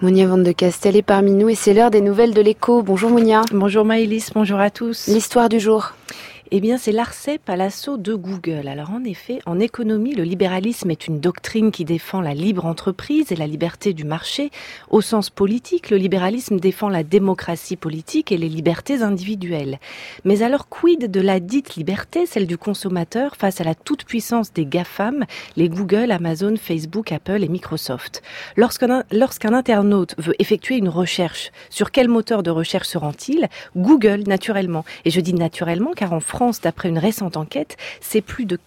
Mounia Van de Castel est parmi nous et c'est l'heure des nouvelles de l'Écho. Bonjour Mounia. Bonjour Maëlys, bonjour à tous. L'histoire du jour. Eh bien, c'est l'ARCEP à l'assaut de Google. Alors, en effet, en économie, le libéralisme est une doctrine qui défend la libre entreprise et la liberté du marché. Au sens politique, le libéralisme défend la démocratie politique et les libertés individuelles. Mais alors, quid de la dite liberté, celle du consommateur, face à la toute-puissance des GAFAM, les Google, Amazon, Facebook, Apple et Microsoft? Lorsqu'un internaute veut effectuer une recherche, sur quel moteur de recherche se rend-il? Google, naturellement. Et je dis naturellement car en France, d'après une récente enquête, c'est plus de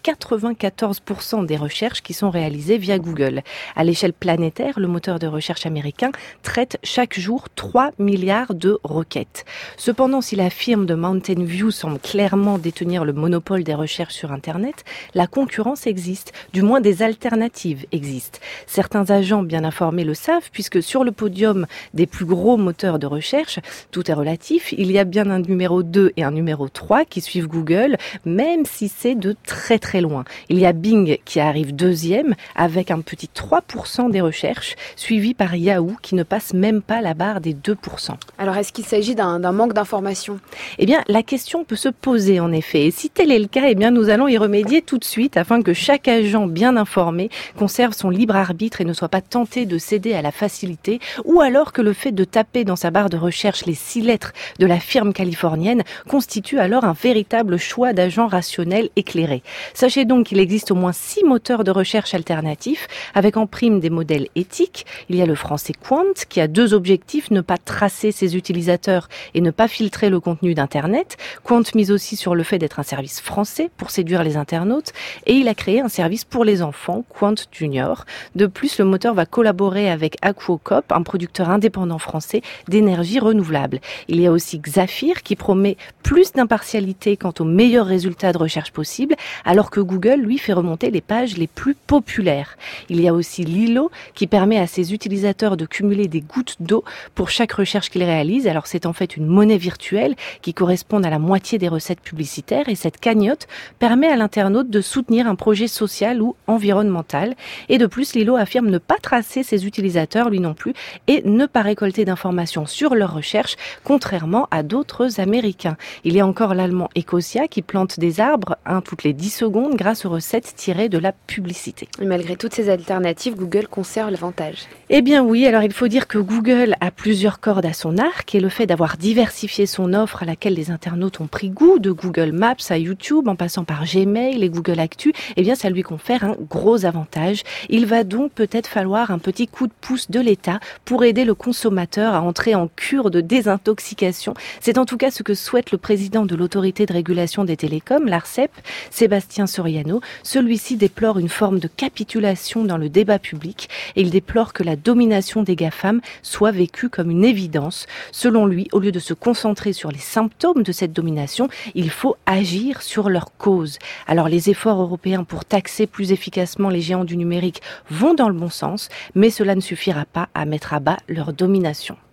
94% des recherches qui sont réalisées via Google. À l'échelle planétaire, le moteur de recherche américain traite chaque jour 3 milliards de requêtes. Cependant, si la firme de Mountain View semble clairement détenir le monopole des recherches sur Internet, la concurrence existe, du moins des alternatives existent. Certains agents bien informés le savent, puisque sur le podium des plus gros moteurs de recherche, tout est relatif, il y a bien un numéro 2 et un numéro 3 qui suivent Google, même si c'est de très très loin. Il y a Bing qui arrive deuxième avec un petit 3% des recherches, suivi par Yahoo qui ne passe même pas la barre des 2%. Alors est-ce qu'il s'agit d'un manque d'information? Eh bien, la question peut se poser en effet. Et si tel est le cas, eh bien, nous allons y remédier tout de suite afin que chaque agent bien informé conserve son libre arbitre et ne soit pas tenté de céder à la facilité, ou alors que le fait de taper dans sa barre de recherche les 6 lettres de la firme californienne constitue alors un véritable choix d'agents rationnels éclairés. Sachez donc qu'il existe au moins 6 moteurs de recherche alternatifs, avec en prime des modèles éthiques. Il y a le français Quant, qui a 2 objectifs, ne pas tracer ses utilisateurs et ne pas filtrer le contenu d'Internet. Quant mise aussi sur le fait d'être un service français pour séduire les internautes, et il a créé un service pour les enfants, Quant Junior. De plus, le moteur va collaborer avec Aquocop, un producteur indépendant français d'énergie renouvelable. Il y a aussi Xafir, qui promet plus d'impartialité quant aux meilleurs résultats de recherche possibles, alors que Google, lui, fait remonter les pages les plus populaires. Il y a aussi Lilo, qui permet à ses utilisateurs de cumuler des gouttes d'eau pour chaque recherche qu'ils réalisent. Alors c'est en fait une monnaie virtuelle qui correspond à la moitié des recettes publicitaires, et cette cagnotte permet à l'internaute de soutenir un projet social ou environnemental. Et de plus, Lilo affirme ne pas tracer ses utilisateurs, lui non plus, et ne pas récolter d'informations sur leurs recherches, contrairement à d'autres Américains. Il y a encore l'allemand Ecosia qui plante des arbres toutes les 10 secondes grâce aux recettes tirées de la publicité. Et malgré toutes ces alternatives, Google conserve l'avantage. Eh bien oui, alors il faut dire que Google a plusieurs cordes à son arc, et le fait d'avoir diversifié son offre à laquelle les internautes ont pris goût, de Google Maps à YouTube, en passant par Gmail et Google Actu, eh bien ça lui confère un gros avantage. Il va donc peut-être falloir un petit coup de pouce de l'État pour aider le consommateur à entrer en cure de désintoxication. C'est en tout cas ce que souhaite le président de l'autorité de régulation des télécoms, l'ARCEP, Sébastien Soriano. Celui-ci déplore une forme de capitulation dans le débat public, et il déplore que la domination des GAFAM soit vécue comme une évidence. Selon lui, au lieu de se concentrer sur les symptômes de cette domination, il faut agir sur leurs causes. Alors les efforts européens pour taxer plus efficacement les géants du numérique vont dans le bon sens, mais cela ne suffira pas à mettre à bas leur domination.